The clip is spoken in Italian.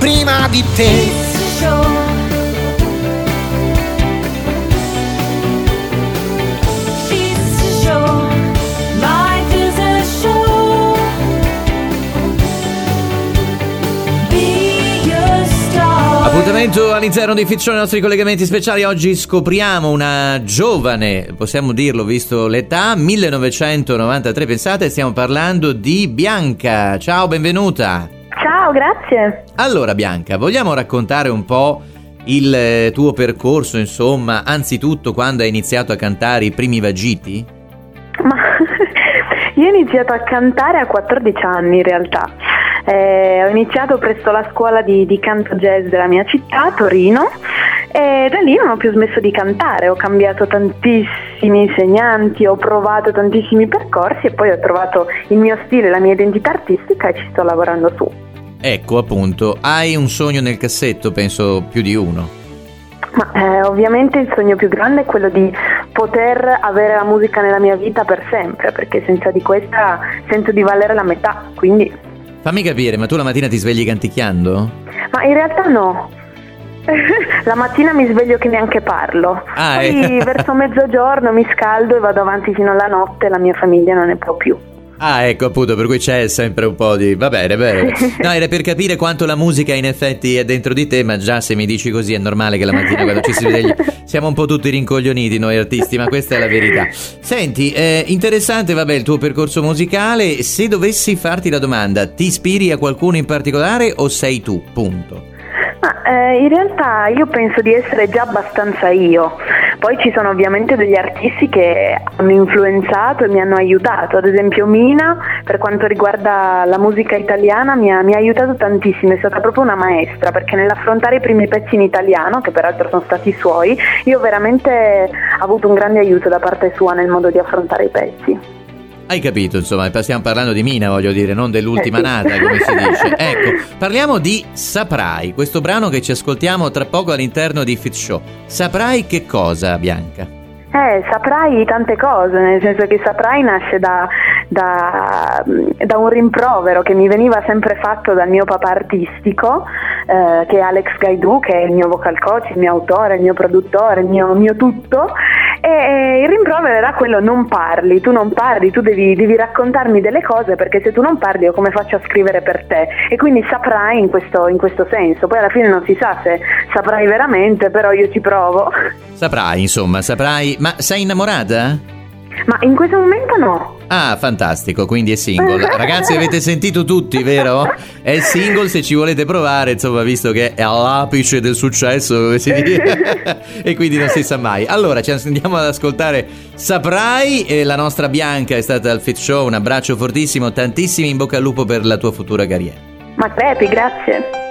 prima di te. Appuntamento all'interno di Fit Show, i nostri collegamenti speciali. Oggi scopriamo una giovane, possiamo dirlo visto l'età, 1993, pensate, stiamo parlando di Bianca. Ciao, benvenuta. Ciao, grazie. Allora Bianca, vogliamo raccontare un po' il tuo percorso, insomma, anzitutto quando hai iniziato a cantare i primi vagiti? Ma io ho iniziato a cantare a 14 anni in realtà. Ho iniziato presso la scuola di canto jazz della mia città, Torino, e da lì non ho più smesso di cantare. Ho cambiato tantissimi insegnanti, ho provato tantissimi percorsi e poi ho trovato il mio stile, la mia identità artistica e ci sto lavorando su. Ecco, appunto, hai un sogno nel cassetto, penso più di uno. Ma ovviamente il sogno più grande è quello di poter avere la musica nella mia vita per sempre, perché senza di questa sento di valere la metà, quindi... Fammi capire, ma tu la mattina ti svegli canticchiando? Ma in realtà no. La mattina mi sveglio che neanche parlo. Poi verso mezzogiorno mi scaldo e vado avanti fino alla notte, la mia famiglia non ne può più. Ah, ecco, appunto, per cui c'è sempre un po' di... Va bene, bene. No, era per capire quanto la musica in effetti è dentro di te, ma già se mi dici così è normale che la mattina quando ci si sveglia siamo un po' tutti rincoglioniti noi artisti, ma questa è la verità. Senti, interessante, vabbè, il tuo percorso musicale. Se dovessi farti la domanda, ti ispiri a qualcuno in particolare o sei tu? Punto. In realtà io penso di essere già abbastanza io. Poi ci sono ovviamente degli artisti che hanno influenzato e mi hanno aiutato. Ad esempio Mina, per quanto riguarda la musica italiana, mi ha aiutato tantissimo. È stata proprio una maestra, perché nell'affrontare i primi pezzi in italiano, che peraltro sono stati suoi, io veramente ho avuto un grande aiuto da parte sua nel modo di affrontare i pezzi. Hai capito, insomma, stiamo parlando di Mina, voglio dire, non dell'ultima nata, come si dice. Ecco, parliamo di Saprai, questo brano che ci ascoltiamo tra poco all'interno di Fit Show. Saprai che cosa, Bianca? Saprai tante cose, nel senso che saprai nasce da un rimprovero che mi veniva sempre fatto dal mio papà artistico, che è Alex Gaidou, che è il mio vocal coach, il mio autore, il mio produttore, il mio tutto. E il rimprovero era quello: non parli, tu devi raccontarmi delle cose, perché se tu non parli io come faccio a scrivere per te? E quindi saprai in questo senso. Poi alla fine non si sa se saprai veramente, però io ci provo. Saprai, insomma, saprai. Ma sei innamorata? Ma in questo momento no. Ah, fantastico, quindi è single. Ragazzi, avete sentito tutti, vero? È single, se ci volete provare, insomma, visto che è all'apice del successo, come si dice, e quindi non si sa mai. Allora, ci andiamo ad ascoltare Saprai, e la nostra Bianca è stata al Fit Show. Un abbraccio fortissimo, tantissimi in bocca al lupo per la tua futura carriera. Ma crepi, grazie.